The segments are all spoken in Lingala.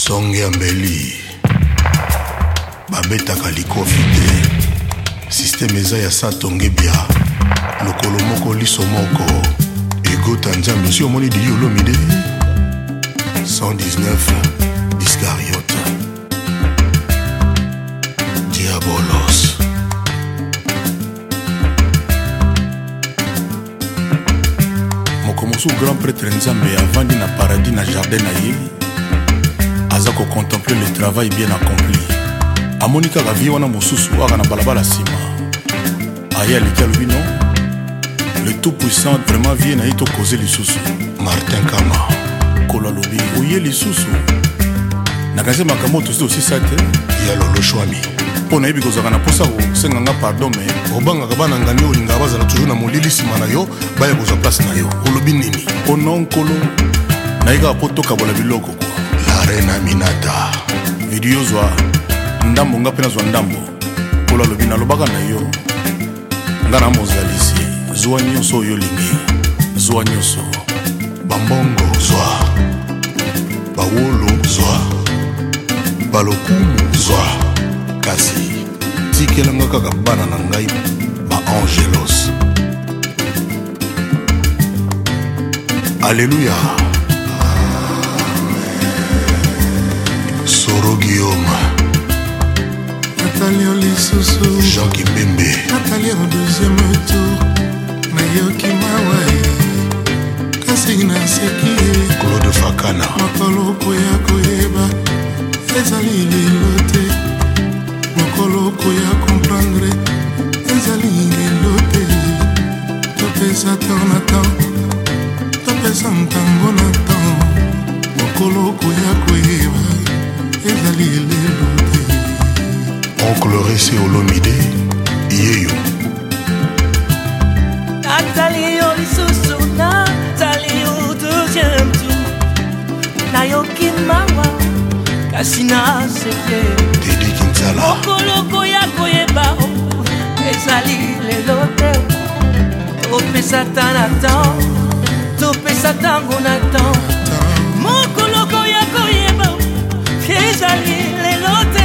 songe ambeli babetaka likofi te systeme eza ya satonge bia lokolo moko liso moko egota nzambe si omoni dili olomide 119 Discariote Diabolos mokomosu grand prêtre nzambe avandi na paradis na jardin na ye aza kocontempler le travail bien accompli amoni kaka vie wana mosusu aka na balabala nsima aye aleki alobi non le tout puissant vraiment vie na ye tokoze lisusu Martin Kama kolo alobi oye lisusu nakanisi makambo tosi tosisa te ya lolo shwami mpo nayebi kozala na mposa kosenganga pardon me obangaka bana ngani olingaka bazala toujours na molili nsima na yo baya kozwa place na yo olobi nini mpo non nkolo nayekaka mpo tokabola biloko kwa la reine Aminata video zwa ndambo nga mpe nazwa ndambo nkolo alobi nalobaka na yo nga na mozalisi zwa nyonso oyo olingi zwa nyonso bambongo zwa bawolo zwa balokumu zwa kasi tikelanga kaka bana na ngai baangelos alleluya Soro Guillaume Nathalie Olisusu Jean Kipembe Nathalie au deuxième tour Nayoki Mawae kasi naseki Claude Fakana makolo koya koyeba ezali lelo te makolo koya comprendre ezali lelo te topesa ton na temps topesa ntango na temps makolo koya koyeba ezali lelo te Oncle Ressé Olomide Yeyo Nathalie Olisusu Nathalie au deuxième tour Nayoki Mawa kasi naseki Teddy Kinzala mokoloko ya koyeba ezali lelo te topesa ta na temps topesa ntango na temps mokoloko ya koyeba ezali lelo te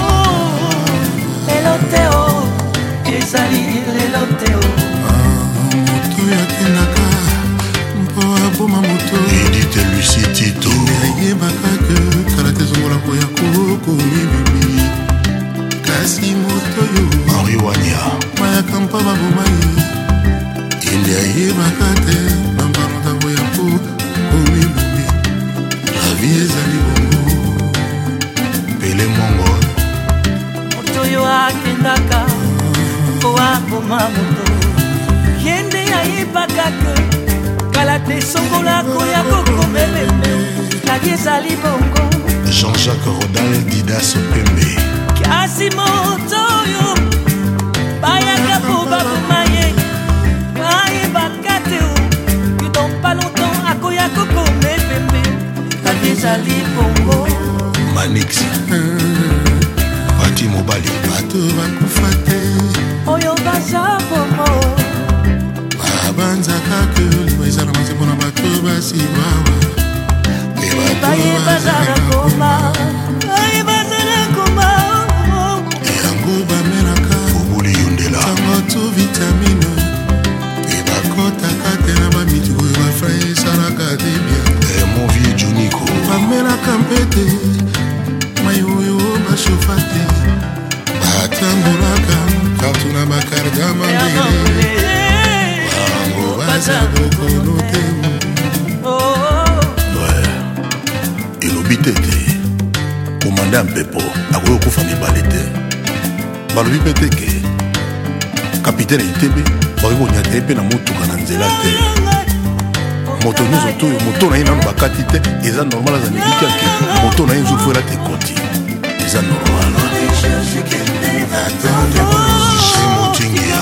ezali lelo te moto yakendaka mpo aboma moto Edith Lucie Tito ayebaka ke kala te zongola koya kokomibibi kasi moto yo Henri Wanya mayaka mpa baboma ye inde ayebaka te bambanota koya kokomibibi la vie ezali bongo Pele Mongo moto yo akendaka po aboma moto yende ayebaka ke kala te songola koya kokomememe lagi ezali bongo Jean-Jacques Rodal Didas Pembe kasi moto yo bayaka po baboma ye ayebaka te que dans pas longtemps akoya kokomememe lagi ezali bongo Manix Pati Mobali bato bakufa te oyo baza bongo babanzaka ke liwa eza na masembo na bato basibawa mpe bato bazala koma bazala koma yango bamelaka Obuli Yundela ntango to vitamine mpe bakotaka te na bamituko oyo bafrai esalaka te bien Mon vieux Juniko bamelaka mpe te mai oyo bashofa te batangolaka partout na bakarda mangele bango baza bokono te elobi tete komanda mpepo akoki okufa mibale te balobi mpe teke kapitaine itebe bakoki konyata ye mpe na motuka na nzela te moto nyonso to oyo moto na ye nano bakati te eza normal aza miliki ake moto na ye nzufwela te ekoti eza normal motingia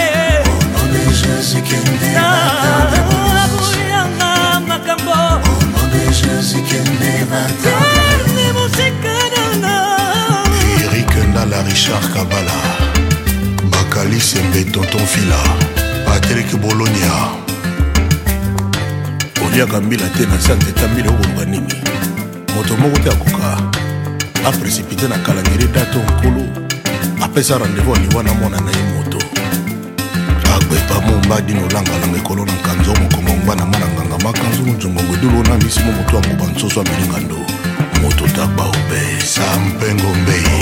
Eric Ndala Richard Kabala Bakali Sembe Tonton Fila Patrick Bologna oliaka mbila te na sante ta mbila okoluka nini moto moko te akoka aprécipité na kalangeri dato nkulu apesa rendez-vous aliwana mona na ye moto agbepa momba dino langalanga ekolo na nkanzo mokongo na mana nganga makanzu nzongo edulo na misimo moto angoba nsoso amelinga ndo moto taba obe sampengo mbei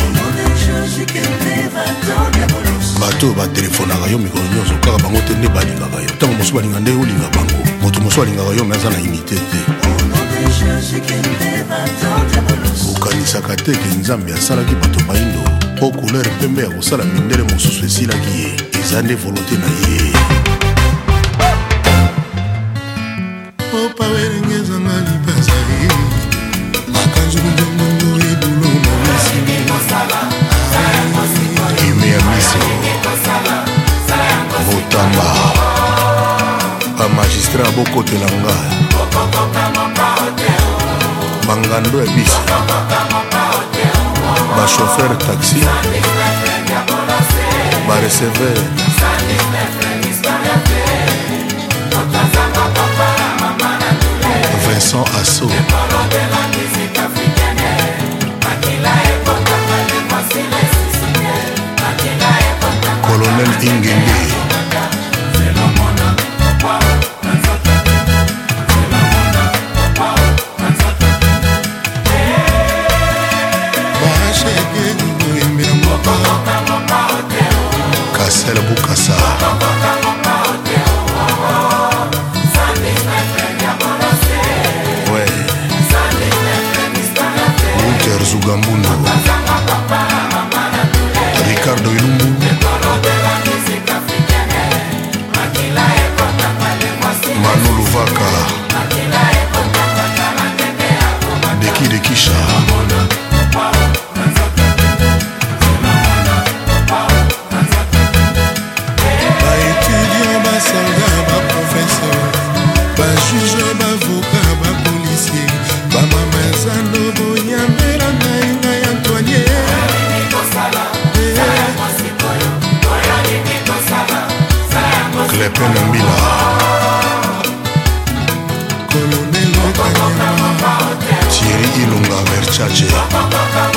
bato batelefonaka yo mikolo nyonso kaka bango te nde balingaka yo ntango mosu balinga nde olinga bango moto mosu alingaka yo me aza na unité te okanisaka te ke nzambe asalaki bato baindo mpo couleur pembe ya kosala mindele mosusu esilaki ye eza nde volonté na ye opa werengezanga lipasali makanzu njongongo ebulo momisimi ime ya miso motamba bamagistrat bokotela nga bangando ya bisi bachauffeur taxi bareceveur Vincent Asso Colonel Ingende Kassel Boukassa ouais Walter Zugambundo Ricardo Ilumbu Manu Luvaka Deki Dekisha baétudiant, basoldat, baprofesseur, bajuge, bavocat, bapolicier, bamamazano, boyambela nainga ya Antoine Clepin Mbila Colonel Kanyama Thierry Ilunga Verchache